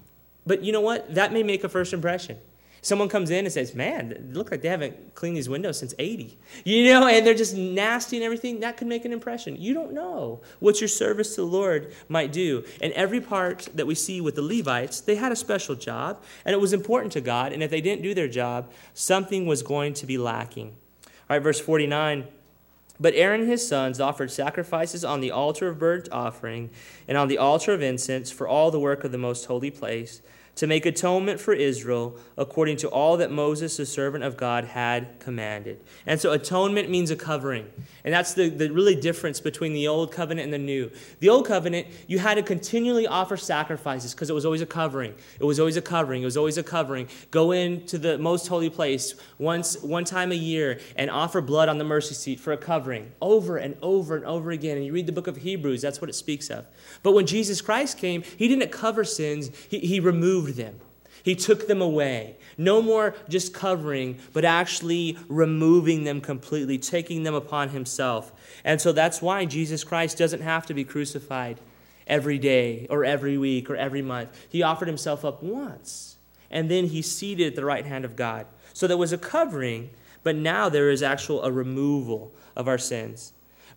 But you know what? That may make a first impression. Someone comes in and says, man, it looks like they haven't cleaned these windows since eighty. You know, and they're just nasty and everything. That could make an impression. You don't know what your service to the Lord might do. And every part that we see with the Levites, they had a special job, and it was important to God. And if they didn't do their job, something was going to be lacking. All right, verse forty-nine. But Aaron and his sons offered sacrifices on the altar of burnt offering and on the altar of incense for all the work of the most holy place, to make atonement for Israel according to all that Moses, the servant of God, had commanded. And so atonement means a covering. And that's the, the really difference between the old covenant and the new. The old covenant, you had to continually offer sacrifices because it was always a covering. It was always a covering. It was always a covering. Go into the most holy place once, one time a year and offer blood on the mercy seat for a covering over and over and over again. And you read the book of Hebrews, that's what it speaks of. But when Jesus Christ came, he didn't cover sins. He, he removed them. He took them away. No more just covering, but actually removing them completely, taking them upon himself. And so that's why Jesus Christ doesn't have to be crucified every day or every week or every month. He offered himself up once, and then he's seated at the right hand of God. So there was a covering, but now there is actual a removal of our sins.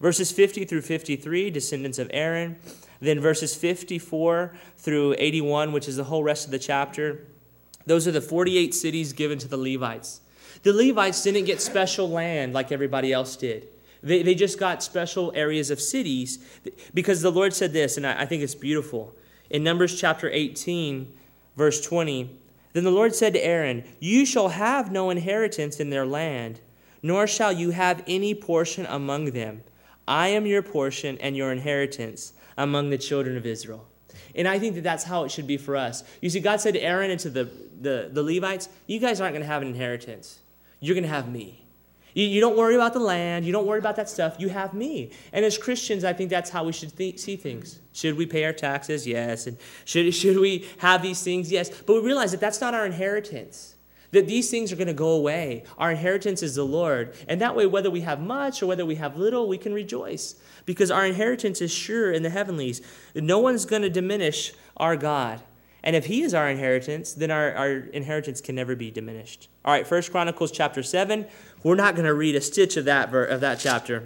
Verses fifty through fifty-three, descendants of Aaron. Then verses fifty-four through eighty-one, which is the whole rest of the chapter. Those are the forty-eight cities given to the Levites. The Levites didn't get special land like everybody else did. They, they just got special areas of cities because the Lord said this, and I, I think it's beautiful. In Numbers chapter eighteen, verse twenty, then the Lord said to Aaron, you shall have no inheritance in their land, nor shall you have any portion among them. I am your portion and your inheritance among the children of Israel. And I think that that's how it should be for us. You see, God said to Aaron and to the, the, the Levites, you guys aren't going to have an inheritance. You're going to have me. You, you don't worry about the land. You don't worry about that stuff. You have me. And as Christians, I think that's how we should th- see things. Should we pay our taxes? Yes. And should, should we have these things? Yes. But we realize that that's not our inheritance. That these things are going to go away. Our inheritance is the Lord. And that way, whether we have much or whether we have little, we can rejoice. Because our inheritance is sure in the heavenlies. No one's going to diminish our God. And if he is our inheritance, then our, our inheritance can never be diminished. All right, First Chronicles chapter seven. We're not going to read a stitch of that ver- of that chapter.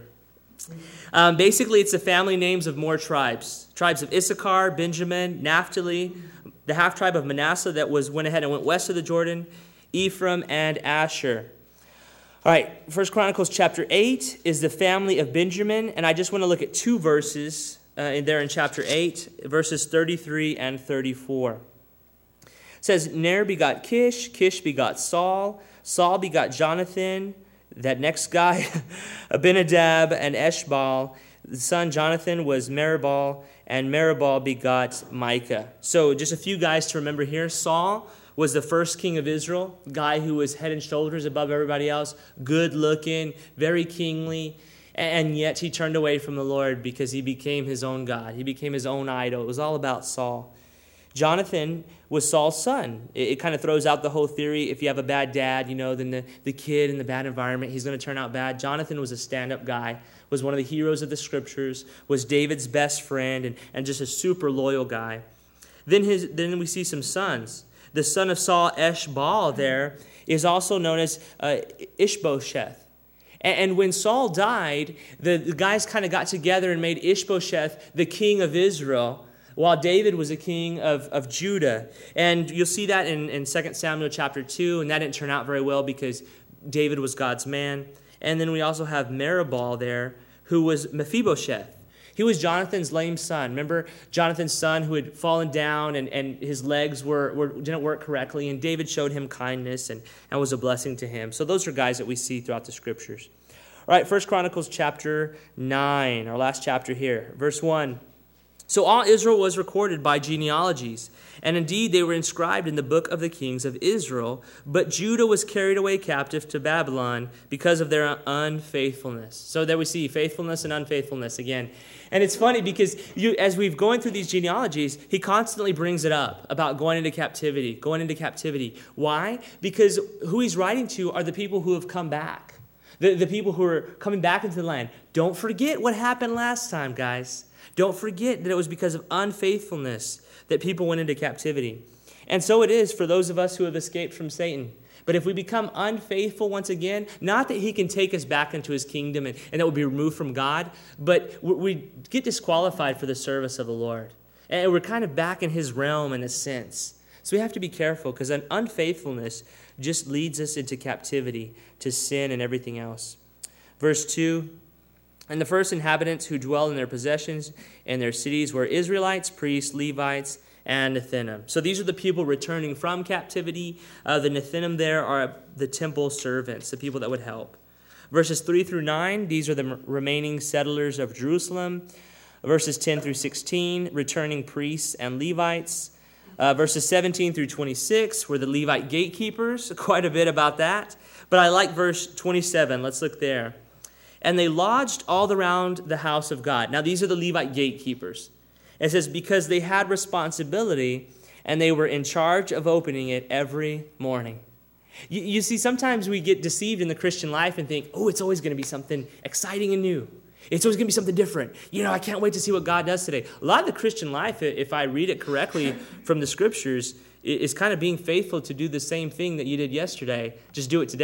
Um, basically, it's the family names of more tribes. Tribes of Issachar, Benjamin, Naphtali, the half-tribe of Manasseh that was went ahead and went west of the Jordan, Ephraim, and Asher. All right, First Chronicles chapter eight is the family of Benjamin, and I just want to look at two verses uh, in there in chapter eight, verses thirty-three and thirty-four. It says, Ner begot Kish, Kish begot Saul, Saul begot Jonathan, that next guy, Abinadab and Eshbal. The son Jonathan was Meribal, and Meribal begot Micah. So just a few guys to remember here. Saul was the first king of Israel, guy who was head and shoulders above everybody else, good looking, very kingly, and yet he turned away from the Lord because he became his own God. He became his own idol. It was all about Saul. Jonathan was Saul's son. It, it kind of throws out the whole theory. If you have a bad dad, you know, then the, the kid in the bad environment, he's going to turn out bad. Jonathan was a stand-up guy, was one of the heroes of the scriptures, was David's best friend, and, and just a super loyal guy. Then his then we see some sons. The son of Saul, Eshbal, there is also known as uh, Ishbosheth. And, and when Saul died, the, the guys kind of got together and made Ishbosheth the king of Israel, while David was a king of, of Judah. And you'll see that in, in Second Samuel chapter two, and that didn't turn out very well because David was God's man. And then we also have Meribal there, who was Mephibosheth. He was Jonathan's lame son. Remember Jonathan's son who had fallen down and, and his legs were, were didn't work correctly, and David showed him kindness and, and was a blessing to him. So those are guys that we see throughout the scriptures. All right, First Chronicles chapter nine, our last chapter here, verse one. So all Israel was recorded by genealogies, and indeed they were inscribed in the book of the kings of Israel, but Judah was carried away captive to Babylon because of their unfaithfulness. So there we see faithfulness and unfaithfulness again. And it's funny because you, as we've going through these genealogies, he constantly brings it up about going into captivity, going into captivity. Why? Because who he's writing to are the people who have come back, the, the people who are coming back into the land. Don't forget what happened last time, guys. Don't forget that it was because of unfaithfulness that people went into captivity. And so it is for those of us who have escaped from Satan. But if we become unfaithful once again, not that he can take us back into his kingdom and, and that will be removed from God, but we get disqualified for the service of the Lord. And we're kind of back in his realm in a sense. So we have to be careful because an unfaithfulness just leads us into captivity to sin and everything else. Verse two. And the first inhabitants who dwell in their possessions and their cities were Israelites, priests, Levites, and Nethinim. So these are the people returning from captivity. Uh, the Nethinim there are the temple servants, the people that would help. Verses three through nine, these are the remaining settlers of Jerusalem. Verses ten through sixteen, returning priests and Levites. Uh, verses seventeen through twenty-six were the Levite gatekeepers. Quite a bit about that. But I like verse twenty-seven. Let's look there. And they lodged all around the house of God. Now, these are the Levite gatekeepers. It says, because they had responsibility and they were in charge of opening it every morning. You, you see, sometimes we get deceived in the Christian life and think, oh, it's always going to be something exciting and new. It's always going to be something different. You know, I can't wait to see what God does today. A lot of the Christian life, if I read it correctly from the scriptures, is kind of being faithful to do the same thing that you did yesterday. Just do it today.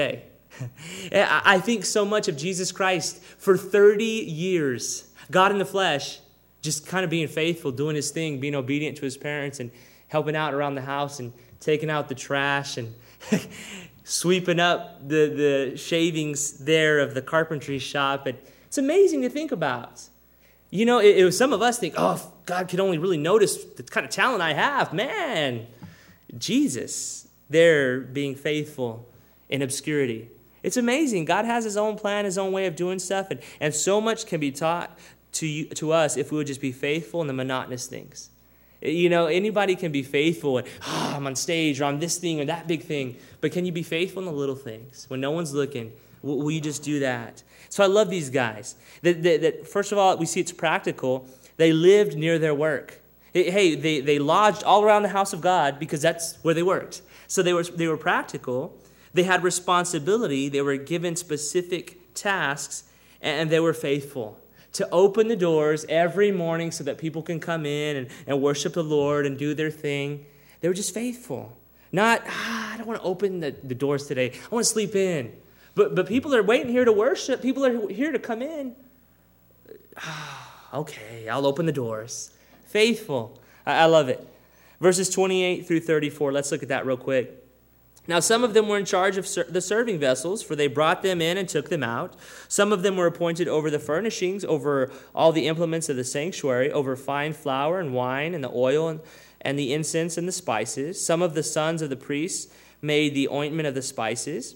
I think so much of Jesus Christ for thirty years, God in the flesh, just kind of being faithful, doing his thing, being obedient to his parents and helping out around the house and taking out the trash and sweeping up the, the shavings there of the carpentry shop. And it's amazing to think about. You know, it, it was some of us think, oh, if God could only really notice the kind of talent I have. Man, Jesus, they're being faithful in obscurity. It's amazing. God has his own plan, his own way of doing stuff, and, and so much can be taught to you, to us if we would just be faithful in the monotonous things. You know, anybody can be faithful and, oh, I'm on stage or I'm this thing or that big thing, but can you be faithful in the little things? When no one's looking, will, will you just do that? So I love these guys. That, that, that first of all, we see it's practical. They lived near their work. Hey, they, they lodged all around the house of God because that's where they worked. So they were they were practical. They had responsibility. They were given specific tasks, and they were faithful to open the doors every morning so that people can come in and, and worship the Lord and do their thing. They were just faithful. Not, ah, I don't want to open the, the doors today. I want to sleep in. But but people are waiting here to worship. People are here to come in. Ah, okay, I'll open the doors. Faithful. I, I love it. Verses twenty-eight through thirty-four. Let's look at that real quick. Now, some of them were in charge of ser- the serving vessels, for they brought them in and took them out. Some of them were appointed over the furnishings, over all the implements of the sanctuary, over fine flour and wine and the oil and, and the incense and the spices. Some of the sons of the priests made the ointment of the spices.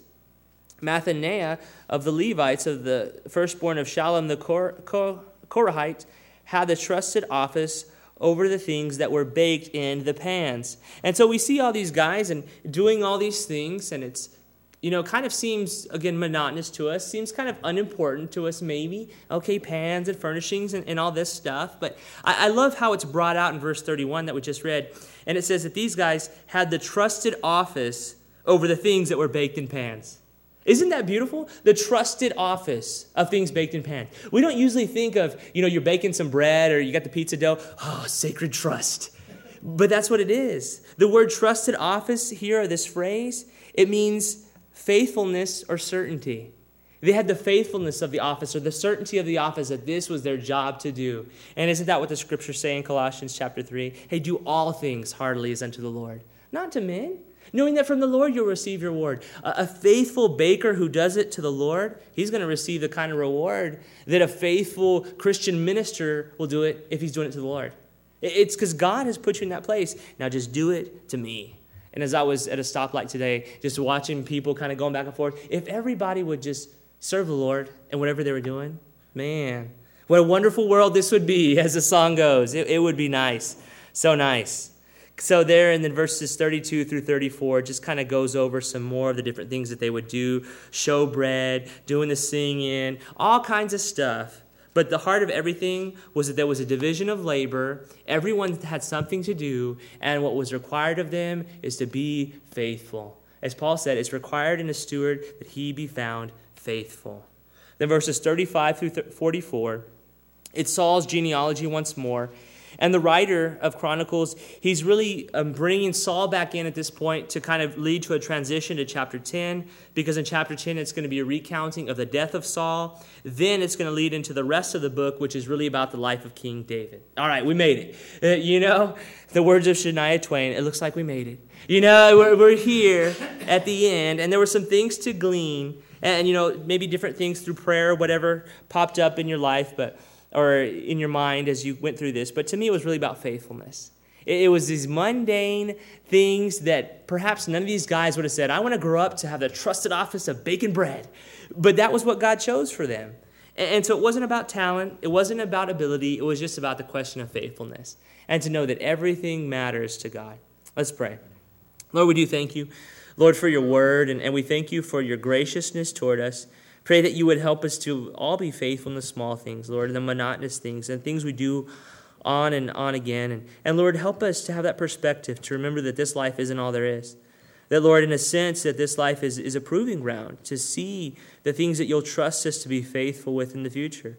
Mathaniah of the Levites, of the firstborn of Shallum the Kor- Kor- Korahite, had the trusted office over the things that were baked in the pans. And so we see all these guys and doing all these things, and it's, you know, kind of seems, again, monotonous to us, seems kind of unimportant to us maybe. Okay, pans and furnishings and, and all this stuff. But I, I love how it's brought out in verse thirty-one that we just read. And it says that these guys had the trusted office over the things that were baked in pans. Isn't that beautiful? The trusted office of things baked in pan. We don't usually think of, you know, you're baking some bread or you got the pizza dough. Oh, sacred trust. But that's what it is. The word trusted office here, or this phrase, it means faithfulness or certainty. They had the faithfulness of the office or the certainty of the office that this was their job to do. And isn't that what the scriptures say in Colossians chapter three? Hey, do all things heartily as unto the Lord, not to men. Knowing that from the Lord you'll receive your reward. A, a faithful baker who does it to the Lord, he's going to receive the kind of reward that a faithful Christian minister will do it if he's doing it to the Lord. It's because God has put you in that place. Now just do it to me. And as I was at a stoplight today, just watching people kind of going back and forth, if everybody would just serve the Lord in whatever they were doing, man, what a wonderful world this would be, as the song goes. It, it would be nice. So nice. So there in the verses thirty-two through thirty-four, just kind of goes over some more of the different things that they would do. Showbread, doing the singing, all kinds of stuff. But the heart of everything was that there was a division of labor. Everyone had something to do. And what was required of them is to be faithful. As Paul said, it's required in a steward that he be found faithful. Then verses thirty-five through forty-four, it's Saul's genealogy once more. And the writer of Chronicles, he's really um, bringing Saul back in at this point to kind of lead to a transition to chapter ten, because in chapter ten, it's going to be a recounting of the death of Saul. Then it's going to lead into the rest of the book, which is really about the life of King David. All right, we made it. Uh, you know, the words of Shania Twain, it looks like we made it. You know, we're, we're here at the end, and there were some things to glean, and, you know, maybe different things through prayer, whatever popped up in your life, but or in your mind as you went through this. But to me, it was really about faithfulness. It, it was these mundane things that perhaps none of these guys would have said, I want to grow up to have the trusted office of baking bread. But that was what God chose for them. And, and so it wasn't about talent. It wasn't about ability. It was just about the question of faithfulness. And to know that everything matters to God. Let's pray. Lord, we do thank you, Lord, for your word. And, and we thank you for your graciousness toward us. Pray that you would help us to all be faithful in the small things, Lord, and the monotonous things, and things we do on and on again. And, and Lord, help us to have that perspective, to remember that this life isn't all there is. That, Lord, in a sense, that this life is, is a proving ground to see the things that you'll trust us to be faithful with in the future.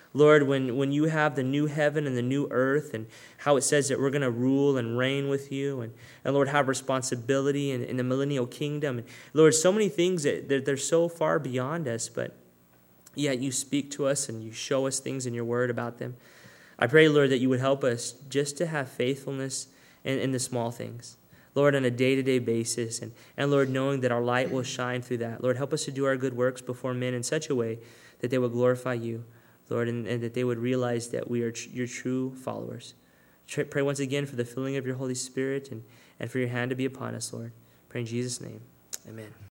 Lord, when, when you have the new heaven and the new earth, and how it says that we're going to rule and reign with you, and, and Lord, have responsibility in, in the millennial kingdom. And Lord, so many things that they're, they're so far beyond us, but yet you speak to us and you show us things in your word about them. I pray, Lord, that you would help us just to have faithfulness in, in the small things. Lord, on a day-to-day basis, and, and Lord, knowing that our light will shine through that. Lord, help us to do our good works before men in such a way that they would glorify you, Lord, and, and that they would realize that we are tr- your true followers. Tr- pray once again for the filling of your Holy Spirit and, and for your hand to be upon us, Lord. Pray in Jesus' name. Amen.